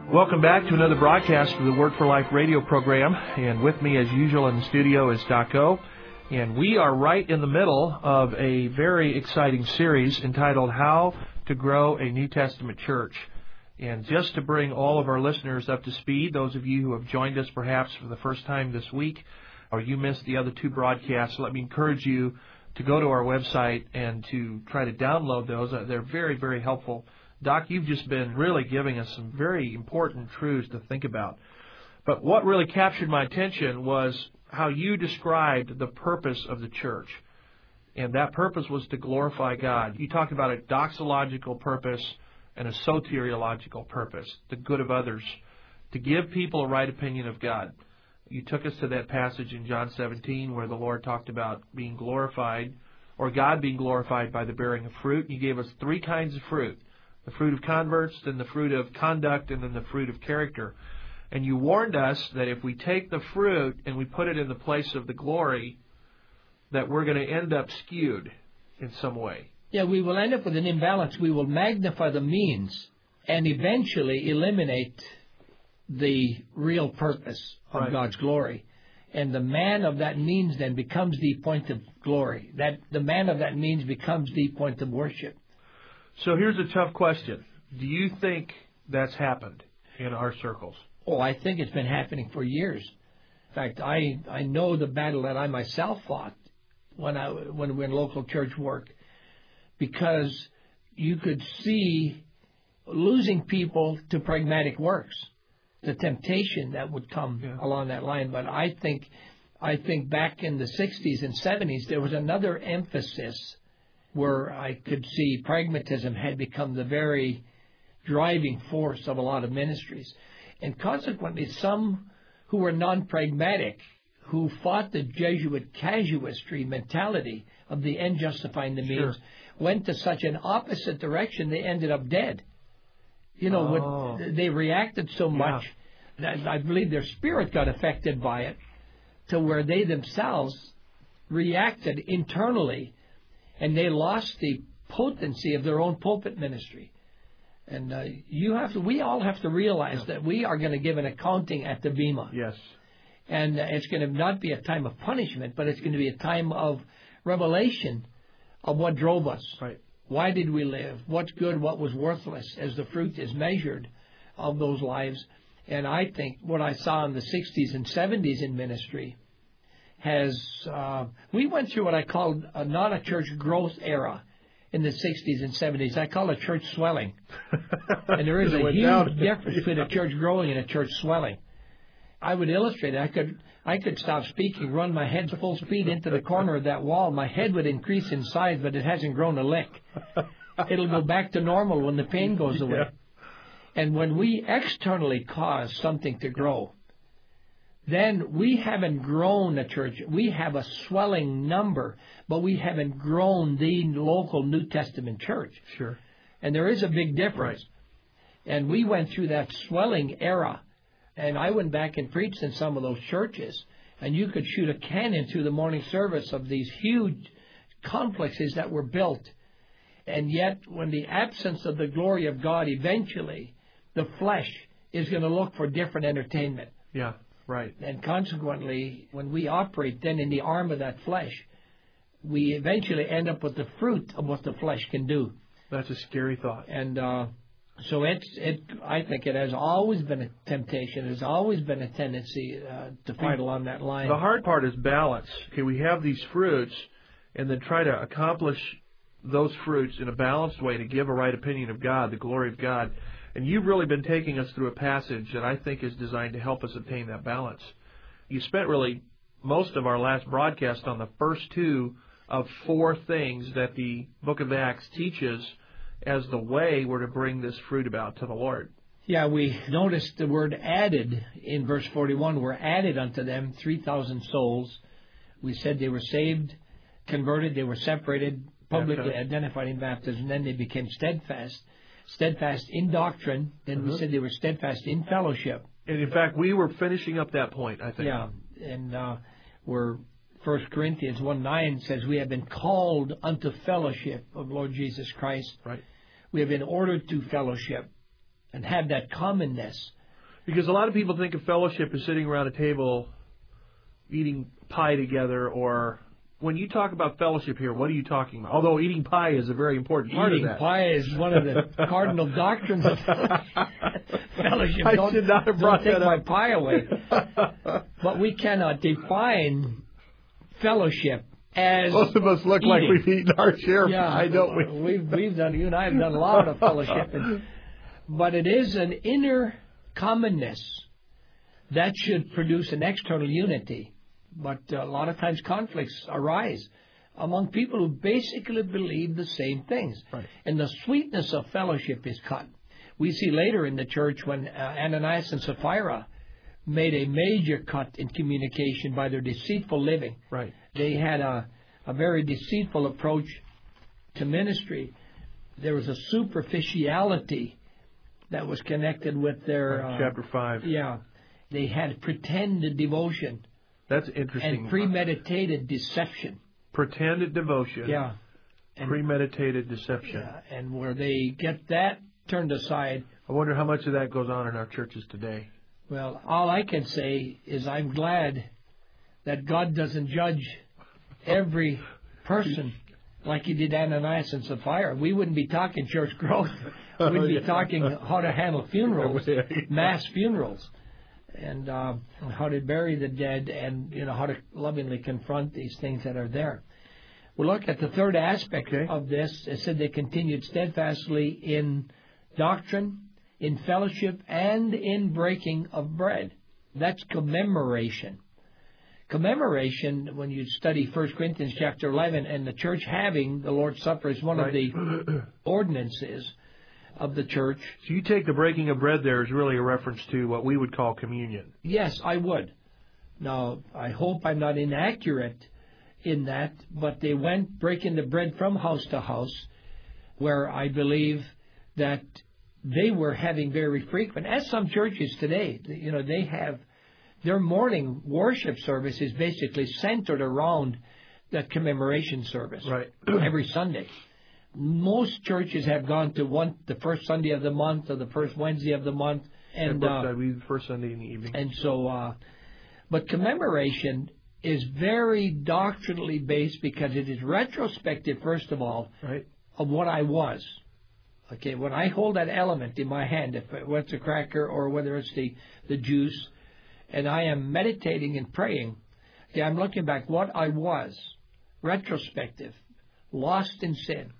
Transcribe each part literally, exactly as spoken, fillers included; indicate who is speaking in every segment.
Speaker 1: Welcome back to another broadcast of the Word for Life radio program. And with me, as usual, in the studio is Doc O. And we are right in the middle of a very exciting series entitled How to Grow a New Testament Church. And just to bring all of our listeners up to speed, those of you who have joined us perhaps for the first time this week, or you missed the other two broadcasts, let me encourage you to go to our website and to try to download those. They're very, very helpful. Doc, you've just been really giving us some very important truths to think about. But what really captured my attention was how you described the purpose of the church. And that purpose was to glorify God. You talked about a doxological purpose and a soteriological purpose, the good of others, to give people a right opinion of God. You took us to that passage in John seventeen where the Lord talked about being glorified, or God being glorified by the bearing of fruit. You gave us three kinds of fruit. The fruit of converts, then the fruit of conduct, and then the fruit of character. And you warned us that if we take the fruit and we put it in the place of the glory, that we're going to end up skewed in some way.
Speaker 2: Yeah, we will end up with an imbalance. We will magnify the means and eventually eliminate the real purpose of
Speaker 1: Right.
Speaker 2: God's glory. And the man of that means then becomes the point of glory. That the man of that means becomes the point of worship.
Speaker 1: So here's a tough question. Do you think that's happened in our circles?
Speaker 2: Oh, I think it's been happening for years. In fact, I, I know the battle that I myself fought when I when we were in local church work, because you could see losing people to pragmatic works, the temptation that would come
Speaker 1: Yeah.
Speaker 2: along that line. But I think I think back in the sixties and seventies, there was another emphasis where I could see pragmatism had become the very driving force of a lot of ministries. And consequently, some who were non-pragmatic, who fought the Jesuit casuistry mentality of the end justifying the means,
Speaker 1: Sure.
Speaker 2: went to such an opposite direction they ended up dead. You know,
Speaker 1: Oh.
Speaker 2: when they reacted so much that I believe their spirit got affected by it, to where they themselves reacted internally, and they lost the potency of their own pulpit ministry. And uh, you have to, we all have to realize that we are going to give an accounting at the Bema.
Speaker 1: Yes.
Speaker 2: And uh, it's going to not be a time of punishment, but it's going to be a time of revelation of what drove us.
Speaker 1: Right.
Speaker 2: Why did we live? What's good? What was worthless? As the fruit is measured of those lives. And I think what I saw in the sixties and seventies in ministry has, uh, we went through what I call a, not a church growth era in the sixties and seventies. I call it church swelling. And there is
Speaker 1: It
Speaker 2: a
Speaker 1: went
Speaker 2: huge
Speaker 1: down.
Speaker 2: difference between a church growing and a church swelling. I would illustrate it. I could I could stop speaking, run my head full speed into the corner of that wall. My head would increase in size, but it hasn't grown a lick. It'll go back to normal when the pain goes away.
Speaker 1: Yeah.
Speaker 2: And when we externally cause something to grow, then we haven't grown a church. We have a swelling number, but we haven't grown the local New Testament church.
Speaker 1: Sure.
Speaker 2: And there is a big difference.
Speaker 1: Right.
Speaker 2: And we went through that swelling era. And I went back and preached in some of those churches. And you could shoot a cannon through the morning service of these huge complexes that were built. And yet, when the absence of the glory of God, eventually, the flesh is going to look for different entertainment.
Speaker 1: Yeah. Right.
Speaker 2: And consequently, when we operate then in the arm of that flesh, we eventually end up with the fruit of what the flesh can do.
Speaker 1: That's a scary thought.
Speaker 2: And uh, so it's, it, I think it has always been a temptation. There's always been a tendency uh, to fight along that line.
Speaker 1: The hard part is balance. Okay, we have these fruits, and then try to accomplish those fruits in a balanced way to give a right opinion of God, the glory of God. And you've really been taking us through a passage that I think is designed to help us obtain that balance. You spent really most of our last broadcast on the first two of four things that the book of Acts teaches as the way we're to bring this fruit about to the Lord.
Speaker 2: Yeah, we noticed the word added in verse forty-one. Were added unto them three thousand souls. We said they were saved, converted, they were separated, publicly
Speaker 1: Baptized.
Speaker 2: identified in baptism, and then they became steadfast. Steadfast in doctrine, then
Speaker 1: Uh-huh.
Speaker 2: we said they were steadfast in fellowship.
Speaker 1: And in fact, we were finishing up that point, I think.
Speaker 2: Yeah, and uh, we're First Corinthians one nine says we have been called unto fellowship of Lord Jesus Christ.
Speaker 1: Right.
Speaker 2: We have been ordered to fellowship and have that commonness
Speaker 1: Because a lot of people think of fellowship as sitting around a table eating pie together, or when you talk about fellowship here, what are you talking about? Although eating pie is a very important part
Speaker 2: eating
Speaker 1: of that.
Speaker 2: Eating pie is one of the cardinal doctrines of fellowship.
Speaker 1: I
Speaker 2: don't,
Speaker 1: should not have brought
Speaker 2: don't take
Speaker 1: that
Speaker 2: my
Speaker 1: up.
Speaker 2: pie away. But we cannot define fellowship as
Speaker 1: most of us look
Speaker 2: eating.
Speaker 1: like we've eaten our share of
Speaker 2: yeah,
Speaker 1: pie, don't we?
Speaker 2: We've, we've done, you and I have done a lot of fellowship. And, but it is an inner commonness that should produce an external unity. But uh, a lot of times conflicts arise among people who basically believe the same things.
Speaker 1: Right.
Speaker 2: And the sweetness of fellowship is cut. We see later in the church when uh, Ananias and Sapphira made a major cut in communication by their deceitful living.
Speaker 1: Right.
Speaker 2: They had a, a very deceitful approach to ministry. There was a superficiality that was connected with their...
Speaker 1: Right.
Speaker 2: Uh,
Speaker 1: Chapter five.
Speaker 2: Yeah. They had pretended devotion.
Speaker 1: That's interesting.
Speaker 2: And premeditated deception.
Speaker 1: Pretended devotion.
Speaker 2: Yeah. And,
Speaker 1: premeditated deception.
Speaker 2: Yeah. And where they get that turned aside...
Speaker 1: I wonder how much of that goes on in our churches today.
Speaker 2: Well, all I can say is I'm glad that God doesn't judge every person like He did Ananias and Sapphira. We wouldn't be talking church growth. We'd be talking how to handle funerals, mass funerals, and uh, how to bury the dead, and you know how to lovingly confront these things that are there. We'll look at the third aspect okay. of this. It said they continued steadfastly in doctrine, in fellowship, and in breaking of bread. That's commemoration. Commemoration, when you study First Corinthians chapter eleven, and the church having the Lord's Supper is one right. of the ordinances of the church.
Speaker 1: So you take the breaking of bread there as really a reference to what we would call communion.
Speaker 2: Yes, I would. Now, I hope I'm not inaccurate in that, but they went breaking the bread from house to house, where I believe that they were having very frequent, as some churches today, you know, they have their morning worship service is basically centered around that commemoration service.
Speaker 1: Right.
Speaker 2: Every Sunday. Most churches have gone to one the first Sunday of the month or the first Wednesday of the month, and
Speaker 1: uh,
Speaker 2: uh,
Speaker 1: the first Sunday in the evening.
Speaker 2: And so, uh, but commemoration is very doctrinally based because it is retrospective, first of all,
Speaker 1: right.
Speaker 2: of what I was. Okay, when I hold that element in my hand, if it's a cracker or whether it's the, the juice, and I am meditating and praying, okay, I'm looking back what I was, retrospective, lost in sin.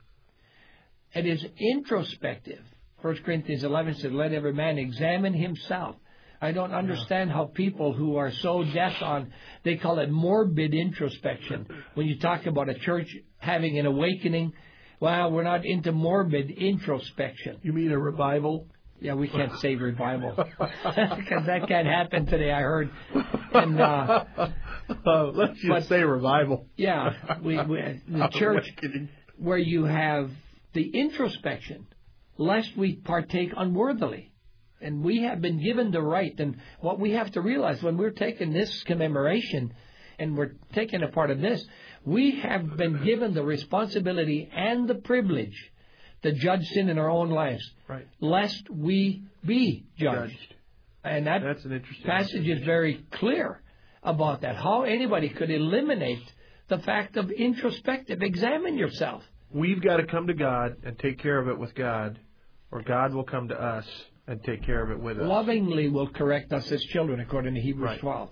Speaker 2: It is introspective. First Corinthians eleven says, let every man examine himself. I don't understand yeah. how people who are so deaf on, they call it morbid introspection. When you talk about a church having an awakening, well, we're not into morbid introspection.
Speaker 1: You mean a revival?
Speaker 2: Yeah, we can't say revival because that can't happen today, I heard. And uh,
Speaker 1: uh, let's just but, say revival.
Speaker 2: Yeah, we, we the church where you have the introspection, lest we partake unworthily. And we have been given the right. And what we have to realize when we're taking this commemoration and we're taking a part of this, we have been given the responsibility and the privilege to judge sin in our own lives,
Speaker 1: right.
Speaker 2: lest we be judged.
Speaker 1: judged.
Speaker 2: And that
Speaker 1: That's an interesting
Speaker 2: passage is very clear about that. How anybody could eliminate the fact of introspective. Examine yourself.
Speaker 1: We've got to come to God and take care of it with God, or God will come to us and take care of it with us.
Speaker 2: Lovingly will correct us as children, according to Hebrews
Speaker 1: right.
Speaker 2: twelve.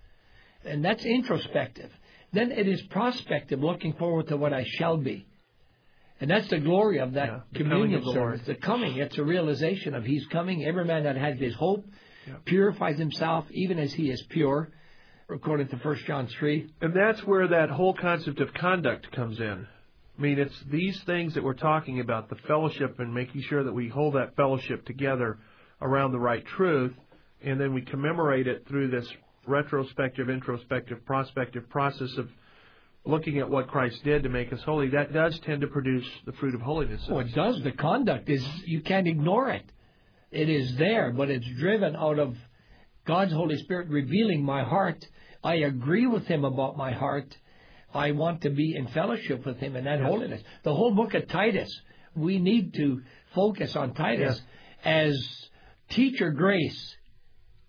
Speaker 2: And that's introspective. Then it is prospective, looking forward to what I shall be. And that's the glory of that
Speaker 1: yeah,
Speaker 2: communion
Speaker 1: of the
Speaker 2: service.
Speaker 1: Lord.
Speaker 2: The coming, it's a realization of He's coming. Every man that has this hope
Speaker 1: yeah.
Speaker 2: purifies himself even as he is pure, according to First John three.
Speaker 1: And that's where that whole concept of conduct comes in. I mean, it's these things that we're talking about, the fellowship and making sure that we hold that fellowship together around the right truth, and then we commemorate it through this retrospective, introspective, prospective process of looking at what Christ did to make us holy. That does tend to produce the fruit of holiness.
Speaker 2: Oh, it does. The conduct is, you can't ignore it. It is there, but it's driven out of God's Holy Spirit revealing my heart. I agree with Him about my heart. I want to be in fellowship with Him in that yes. holiness. The whole book of Titus, we need to focus on Titus yes. as teacher grace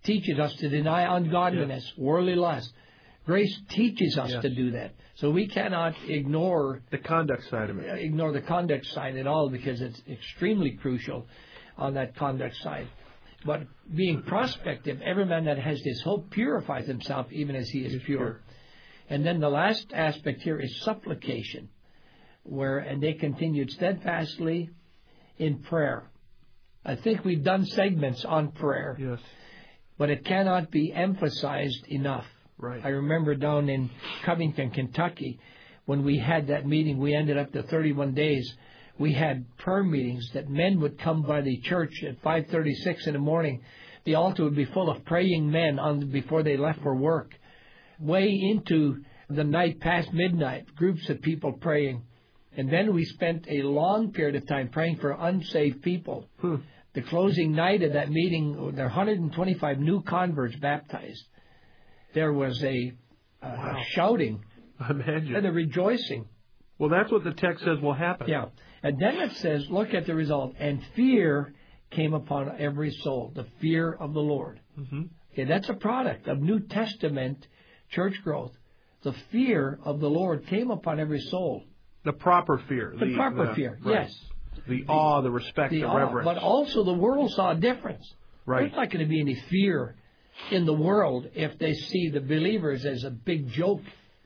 Speaker 2: teaches us to deny ungodliness, yes. worldly lust. Grace teaches us yes. to do that. So we cannot ignore
Speaker 1: the conduct side of it.
Speaker 2: Ignore the conduct side at all, because it's extremely crucial on that conduct side. But being prospective, every man that has this hope purifies himself even as he is He's pure. pure. And then the last aspect here is supplication, where and they continued steadfastly in prayer. I think we've done segments on prayer,
Speaker 1: yes,
Speaker 2: but it cannot be emphasized enough.
Speaker 1: Right.
Speaker 2: I remember down in Covington, Kentucky, when we had that meeting, we ended up to thirty-one days. We had prayer meetings that men would come by the church at five thirty-six in the morning. The altar would be full of praying men on before they left for work. Way into the night, past midnight, groups of people praying. And then we spent a long period of time praying for unsaved people.
Speaker 1: Hmm.
Speaker 2: The closing night of that meeting, there were one hundred twenty-five new converts baptized. There was a, uh, wow. a shouting
Speaker 1: Imagine.
Speaker 2: and a rejoicing.
Speaker 1: Well, that's what the text says will happen.
Speaker 2: Yeah. And then it says, look at the result. And fear came upon every soul, the fear of the Lord.
Speaker 1: Mm-hmm.
Speaker 2: Okay, that's a product of New Testament church growth. The fear of the Lord came upon every soul.
Speaker 1: The proper fear.
Speaker 2: The, the proper
Speaker 1: the,
Speaker 2: fear,
Speaker 1: right.
Speaker 2: yes.
Speaker 1: The, the awe, the respect, the, the awe, reverence.
Speaker 2: But also the world saw a difference.
Speaker 1: Right.
Speaker 2: There's not going to be any fear in the world if they see the believers as a big joke.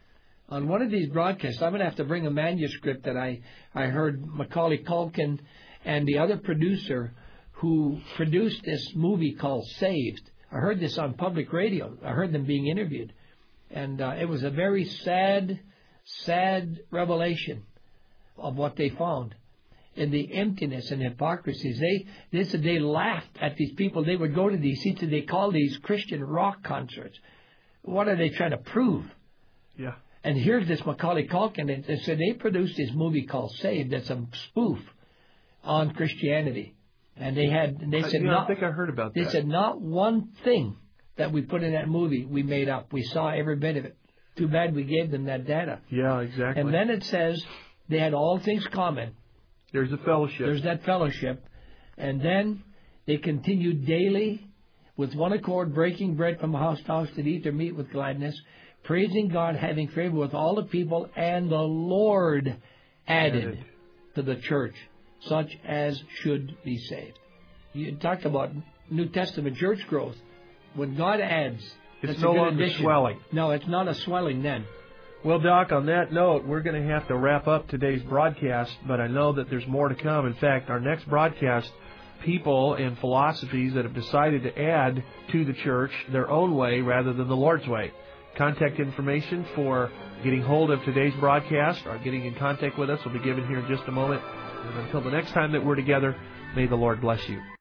Speaker 2: On one of these broadcasts, I'm going to have to bring a manuscript that I, I heard Macaulay Culkin and the other producer who produced this movie called Saved. I heard this on public radio. I heard them being interviewed. And uh, it was a very sad, sad revelation of what they found. In the emptiness and hypocrisies. They, they said they laughed at these people. They would go to these seats and they call these Christian rock concerts. What are they trying to prove?
Speaker 1: Yeah.
Speaker 2: And here's this Macaulay Culkin. And they said they produced this movie called Saved. That's a spoof on Christianity. And they had, they said,
Speaker 1: you know,
Speaker 2: not,
Speaker 1: I think I heard about
Speaker 2: they
Speaker 1: that.
Speaker 2: They said not one thing that we put in that movie we made up. We saw every bit of it. Too bad we gave them that data.
Speaker 1: Yeah, exactly.
Speaker 2: And then it says they had all things common.
Speaker 1: There's a fellowship.
Speaker 2: There's that fellowship. And then they continued daily with one accord, breaking bread from house to house to eat their meat with gladness, praising God, having favor with all the people, and the Lord added, added. to the church such as should be saved. You talked about New Testament church growth. When God adds,
Speaker 1: it's no longer
Speaker 2: addition.
Speaker 1: swelling.
Speaker 2: No, it's not a swelling then.
Speaker 1: Well, Doc, on that note, we're going to have to wrap up today's broadcast, but I know that there's more to come. In fact, our next broadcast, people and philosophies that have decided to add to the church their own way rather than the Lord's way. Contact information for getting hold of today's broadcast or getting in contact with us will be given here in just a moment. And until the next time that we're together, may the Lord bless you.